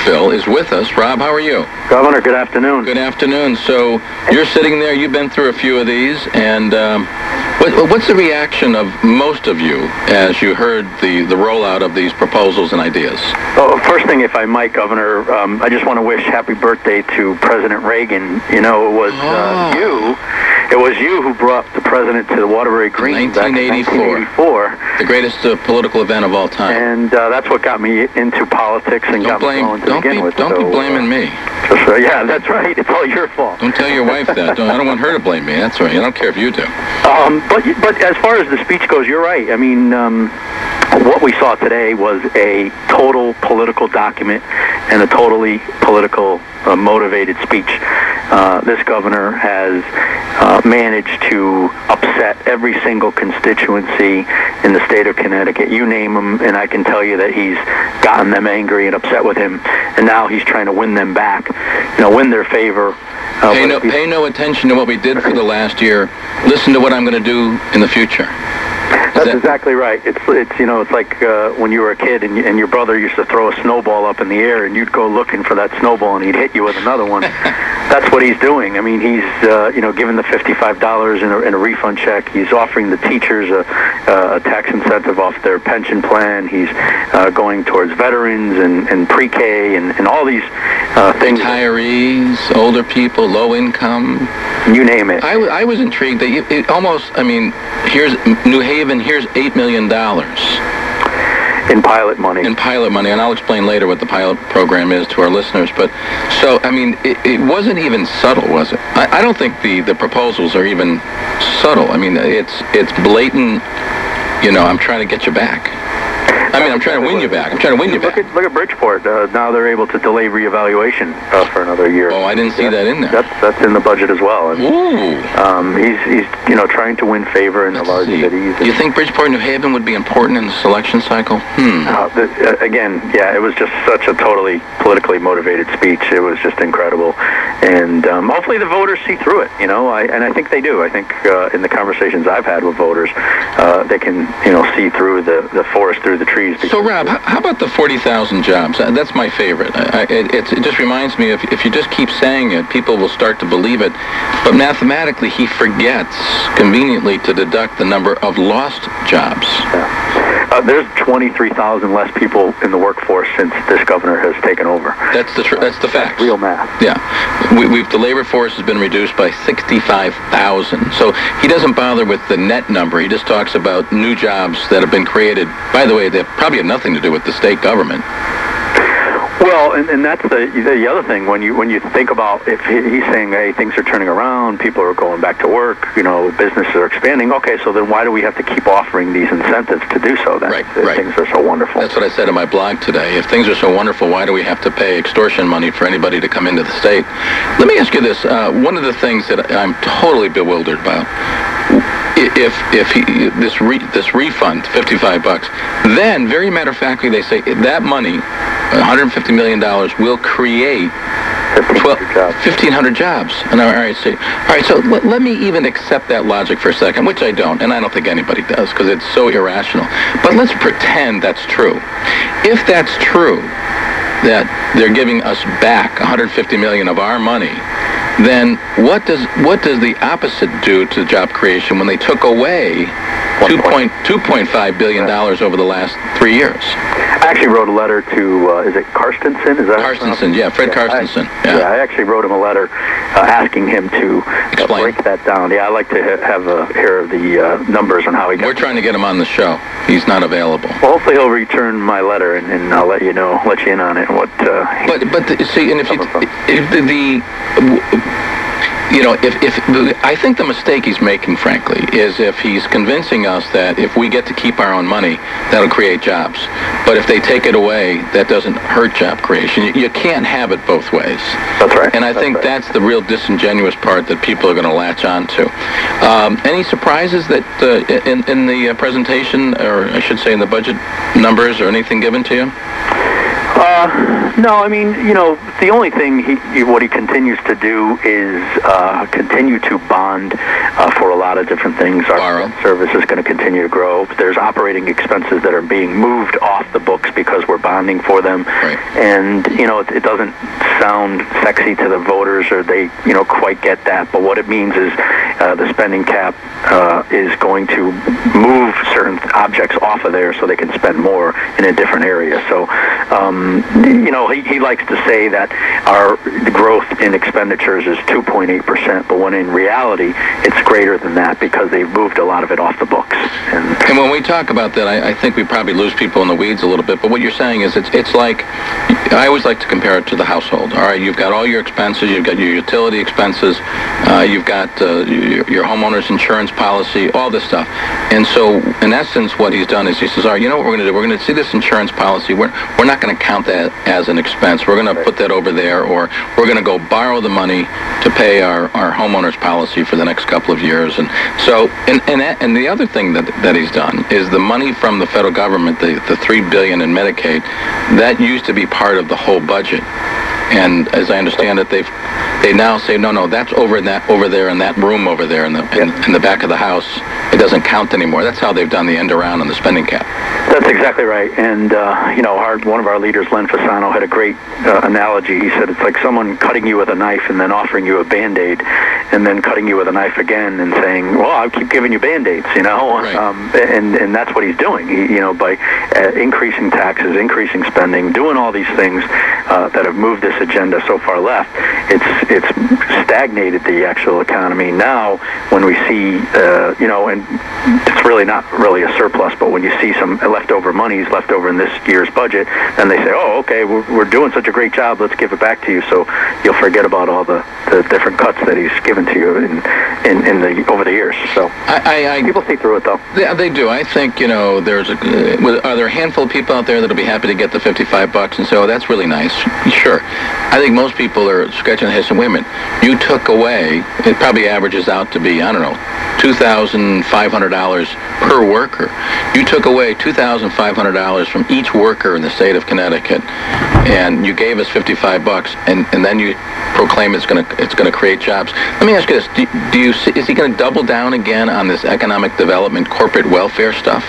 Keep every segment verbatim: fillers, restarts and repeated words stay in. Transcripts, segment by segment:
Lakeville is with us. Rob, how are you? Governor, good afternoon. Good afternoon. So you're sitting there. You've been through a few of these, and um, what, what's the reaction of most of you as you heard the, the rollout of these proposals and ideas? Oh, first thing, if I might, Governor, um, I just want to wish happy birthday to President Reagan. You know, it was uh, oh. you. It was you who brought the president to the Waterbury Green back in nineteen eighty-four. The greatest uh, political event of all time. And uh, that's what got me into politics and don't got blame, me going to don't begin be, with. Don't so, be blaming uh, me. Just, uh, yeah, that's right. It's all your fault. Don't tell your wife that. Don't, I don't want her to blame me. That's right. I don't care if you do. Um, but but as far as the speech goes, you're right. I mean, um, what we saw today was a total political document and a totally political uh, motivated speech. Uh, this governor has uh, managed to upset every single constituency in the state of Connecticut. You name them, and I can tell you that he's gotten them angry and upset with him, and now he's trying to win them back, you know, win their favor. Uh, pay, no, pay no attention to what we did for the last year. Listen to what I'm going to do in the future. That's that, exactly right. It's it's you know it's like uh, when you were a kid and, you, and your brother used to throw a snowball up in the air and you'd go looking for that snowball and he'd hit you with another one. That's what he's doing. I mean, he's uh, you know giving the fifty-five dollars in a, in a refund check. He's offering the teachers a, a tax incentive off their pension plan. He's uh, going towards veterans and, and pre-K and, and all these uh, things. Retirees, older people, low income. You name it. I, w- I was intrigued that you, it almost, I mean, here's New Haven, here's eight million dollars. In pilot money. In pilot money, and I'll explain later what the pilot program is to our listeners. But, so, I mean, it, it wasn't even subtle, was it? I, I don't think the, the proposals are even subtle. I mean, it's it's blatant, you know, I'm trying to get you back. I mean, I'm trying to win you back. I'm trying to win you look back. At, look at Bridgeport. Uh, now they're able to delay reevaluation uh, for another year. Oh, I didn't see that's, that in there. That's that's in the budget as well. And, Ooh. Um, he's he's you know trying to win favor in Let's the large see. cities. Do you think Bridgeport, New Haven would be important in the selection cycle? Hmm. Uh, the, uh, again, yeah, it was just such a totally politically motivated speech. It was just incredible, and um, hopefully the voters see through it. You know, I, and I think they do. I think uh, in the conversations I've had with voters, uh, they can you know see through the, the forest through the trees. So, Rob, how about the forty thousand jobs? That's my favorite. I, it, it just reminds me, if, if you just keep saying it, people will start to believe it. But mathematically, he forgets conveniently to deduct the number of lost jobs. Yeah. Uh, there's twenty-three thousand less people in the workforce since this governor has taken over. That's the tr- that's the fact. Real math. Yeah, we, we've the labor force has been reduced by sixty-five thousand. So he doesn't bother with the net number. He just talks about new jobs that have been created. By the way, they probably have nothing to do with the state government. Well, and, and that's the the other thing when you when you think about if he, he's saying, hey, things are turning around, people are going back to work, you know, businesses are expanding. Okay, so then why do we have to keep offering these incentives to do so? Then right, if right. Things are so wonderful. That's what I said in my blog today. If things are so wonderful, why do we have to pay extortion money for anybody to come into the state? Let me ask you this: uh, one of the things that I'm totally bewildered about. If if he, this re, this refund, fifty-five bucks, then very matter of factly they say that money, one hundred fifty million dollars, will create fifteen hundred jobs. And all right, so all right, so let, let me even accept that logic for a second, which I don't, and I don't think anybody does because it's so irrational. But let's pretend that's true. If that's true, that they're giving us back one hundred fifty million dollars of our money, then what does what does the opposite do to job creation when they took away two point five billion dollars over the last three years? I actually wrote a letter to, uh, is it Karstensen? Is that Karstensen, yeah, Fred yeah, Karstensen. I, yeah. yeah, I actually wrote him a letter uh, asking him to uh, break that down. Yeah, I'd like to ha- have a hear the uh, numbers on how he got We're trying to get him on the show. He's not available. Well, hopefully he'll return my letter, and, and I'll let you know, let you in on it. What? Uh, but but the, see, and if you if the, the you know, if, if I think the mistake he's making, frankly, is if he's convincing us that if we get to keep our own money, that'll create jobs. But if they take it away, that doesn't hurt job creation. You, you can't have it both ways. That's right. And I that's think right. that's the real disingenuous part that people are going to latch on to. Um, any surprises that uh, in, in the presentation, or I should say in the budget numbers, or anything given to you? Uh, no, I mean, you know, the only thing he, he what he continues to do is uh, continue to bond uh, for a lot of different things. Our Borrow. service is going to continue to grow. There's operating expenses that are being moved off the books because we're bonding for them. Right. And, you know, it, it doesn't sound sexy to the voters, or they, you know, quite get that. But what it means is uh, the spending cap uh, is going to move certain objects off of there so they can spend more in a different area. So, um, you know, he, he likes to say that our growth in expenditures is two point eight percent, but when in reality, it's greater than that because they've moved a lot of it off the books. And, and when we talk about that, I, I think we probably lose people in the weeds a little bit, but what you're saying is it's it's like, I always like to compare it to the household. All right, you've got all your expenses, you've got your utility expenses, uh, you've got uh, your, your homeowner's insurance policy, all this stuff. And so, in essence, what he's done is he says, all right, you know what we're going to do? We're going to see this insurance policy. We're, we're not going to count that as an expense. We're going to put that over there, or we're going to go borrow the money to pay our, our homeowner's policy for the next couple of years. And so, and and, that, and the other thing that that he's done is the money from the federal government, the, the three billion dollars in Medicaid, that used to be part of the whole budget. And as I understand it, they've they now say, no, no, that's over in that over there in that room over there in the in, in the back of the house. It doesn't count anymore. That's how they've done the end around on the spending cap. That's exactly right. And, uh, you know, our, one of our leaders, Len Fasano, had a great uh, analogy. He said it's like someone cutting you with a knife and then offering you a Band-Aid, and then cutting you with a knife again and saying, well, I'll keep giving you Band-Aids, you know. Right. Um, and, and that's what he's doing, he, you know, by uh, increasing taxes, increasing spending, doing all these things uh, that have moved this agenda so far left. It's it's stagnated the actual economy. Now, when we see, uh, you know, and it's really not really a surplus, but when you see some leftover monies left over in this year's budget, then they say, oh, okay, we're, we're doing such a great job, let's give it back to you. So you'll forget about all the, the different cuts that he's given to you in, in, in the over the years. So I, I, I, people see through it, though. Yeah, they do. I think, you know, there's a, uh, are there a handful of people out there that'll be happy to get the fifty-five bucks and say, oh, that's really nice. Sure. I think most people are scratching their heads and, wait a minute, you took away, it probably averages out to be, I don't know, two thousand five hundred dollars per worker. You took away two thousand five hundred dollars from each worker in the state of Connecticut, and you gave us fifty-five bucks, and, and then you proclaim it's going to it's going to create jobs. Let me ask you this: do, do you see, is he going to double down again on this economic development, corporate welfare stuff?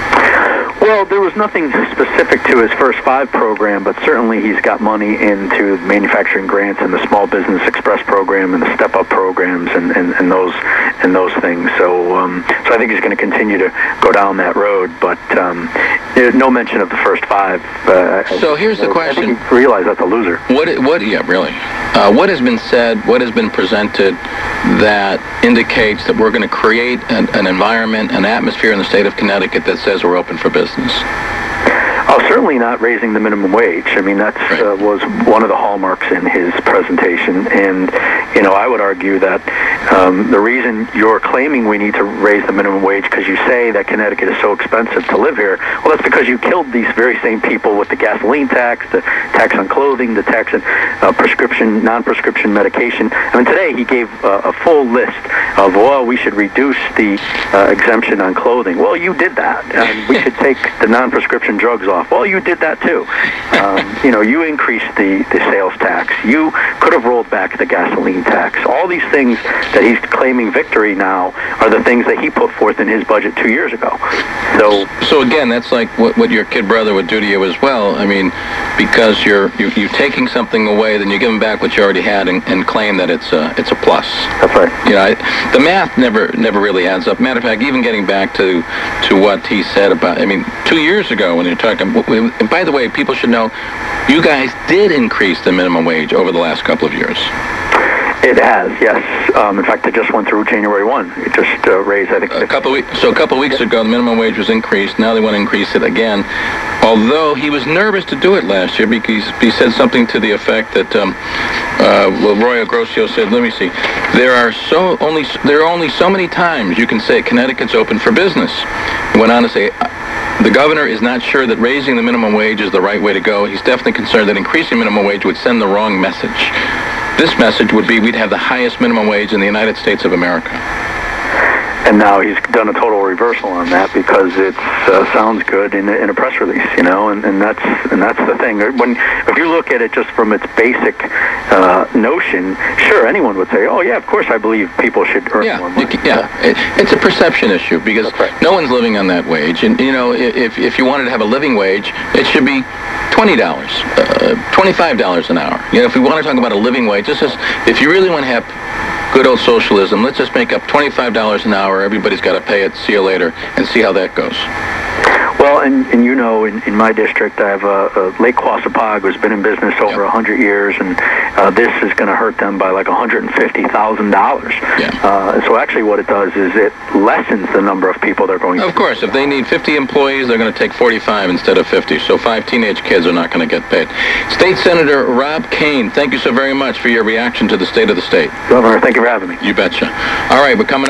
Well, there was nothing specific to his First Five program, but certainly he's got money into manufacturing grants and the Small Business Express program and the Step Up programs and, and, and those and those things. So, um, so I think he's going to continue to go down that road. But um, there's no mention of the First Five. Uh, so here's the question: I think you realize that's a loser. What? What? Yeah, really. Uh, what has been said? What has been presented that indicates that we're going to create an, an environment, an atmosphere in the state of Connecticut that says we're open for business? Oh, certainly not raising the minimum wage. I mean, that right. uh, was one of the hallmarks in his presentation. And, you know, I would argue that um, the reason you're claiming we need to raise the minimum wage because you say that Connecticut is so expensive to live here, well, that's because you killed these very same people with the gasoline tax, the tax on clothing, the tax on uh, prescription, non-prescription medication. I mean, today he gave uh, a full list of, well, we should reduce the uh, exemption on clothing. Well, you did that. And we should take the non-prescription drugs off. Well, you did that too. Um, you know, you increased the, the sales tax. You could have rolled back the gasoline tax. All these things that he's claiming victory now are the things that he put forth in his budget two years ago. So, so again, that's like what, what your kid brother would do to you as well. I mean, because you're you, you're taking something away, then you give him back what you already had and, and claim that it's a it's a plus. That's right. You know, I, the math never never really adds up. Matter of fact, even getting back to to what he said about, I mean, two years ago when you're talking. And by the way, people should know, you guys did increase the minimum wage over the last couple of years. It has, yes. Um, in fact, it just went through January first. It just uh, raised, I think... A couple of weeks, so a couple of weeks ago, the minimum wage was increased. Now they want to increase it again. Although he was nervous to do it last year because he said something to the effect that, um, uh, well, Roy Agrosio said, let me see, there are so only there are only so many times you can say Connecticut's open for business. He went on to say, the governor is not sure that raising the minimum wage is the right way to go. He's definitely concerned that increasing minimum wage would send the wrong message. This message would be we'd have the highest minimum wage in the United States of America. And now he's done a total reversal on that because it uh, sounds good in a, in a press release, you know, and, and that's and that's the thing. When if you look at it just from its basic uh, notion, sure, anyone would say, oh yeah, of course I believe people should earn yeah, more money. You, yeah, it, it's a perception issue because right. no one's living on that wage, and you know, if if you wanted to have a living wage, it should be twenty dollars, uh, twenty-five dollars an hour. You know, if we want to talk about a living wage, this is if you really want to have good old socialism, let's just make up twenty-five dollars an hour. Everybody's got to pay it. See you later, and see how that goes. Well, and, and you know, in, in my district, I have a, a Lake Quassapag who's been in business over Yep. one hundred years, and uh, this is going to hurt them by like one hundred fifty thousand dollars. Yeah. Uh, so actually what it does is it lessens the number of people they're going to... Of course, if they need fifty employees, they're going to take forty-five instead of fifty. So five teenage kids are not going to get paid. State Senator Rob Kane, thank you so very much for your reaction to the state of the state. Governor, thank you for having me. You betcha. All right, we're coming